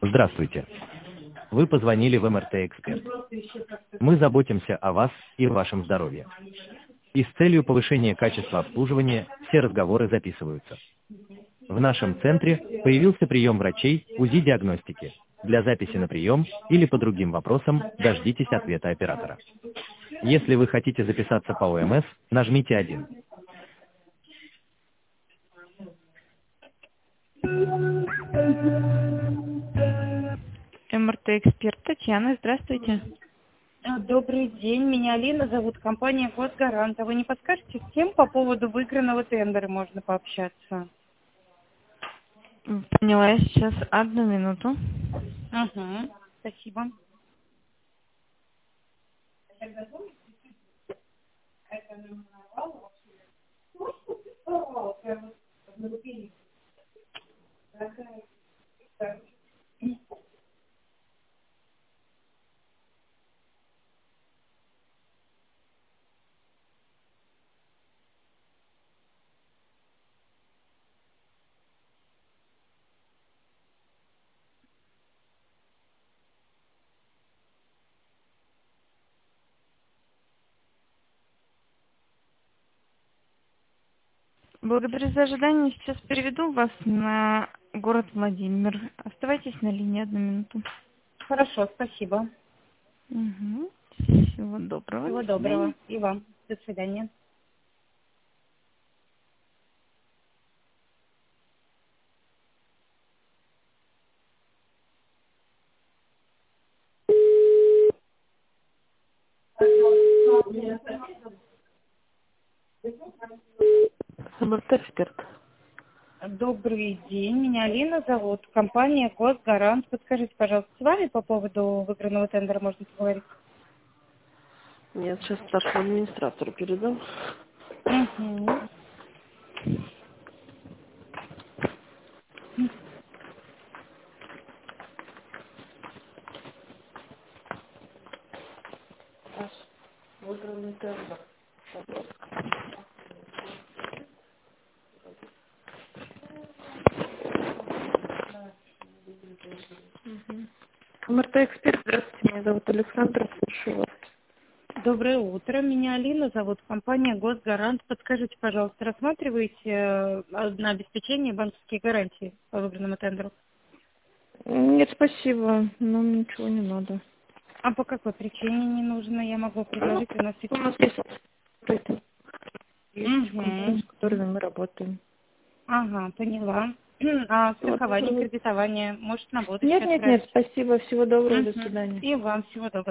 Здравствуйте. Вы позвонили в МРТ Эксперт. Мы заботимся о вас и вашем здоровье. И с целью повышения качества обслуживания все разговоры записываются. В нашем центре появился прием врачей УЗИ-диагностики. Для записи на прием или по другим вопросам дождитесь ответа оператора. Если вы хотите записаться по ОМС, нажмите 1. МРТ Эксперт Татьяна, здравствуйте. Добрый день, меня Алина зовут, компания Госгарант. А вы не подскажете, с кем по поводу выигранного тендера можно пообщаться? Поняла я сейчас. Одну минуту. Угу, спасибо. Благодарю за ожидание. Сейчас переведу вас на город Владимир. Оставайтесь на линии 1 минуту. Хорошо, спасибо. Угу. Всего доброго. Всего До свидания. доброго. И вам. До свидания. МРТ Эксперт. Добрый день, меня Алина зовут, компания Госгарант. Подскажите, пожалуйста, с вами по поводу выигранного тендера можно поговорить? Нет, сейчас старшему администратору передам. Угу. Выигранный тендер. МРТ Эксперт, здравствуйте, меня зовут Александра, слушаю вас. Доброе утро, меня Алина зовут, компания Госгарант. Подскажите, пожалуйста, рассматриваете на обеспечение банковские гарантии по выбранному тендеру? Нет, спасибо, нам ничего не надо. А по какой причине не нужно? Я могу предложить, у нас У нас есть Угу. компании, с которыми мы работаем. Ага, поняла. А Вот. страхование, кредитование, может, на будущее Нет, отправить? спасибо, всего доброго, до Угу. свидания. И вам всего доброго.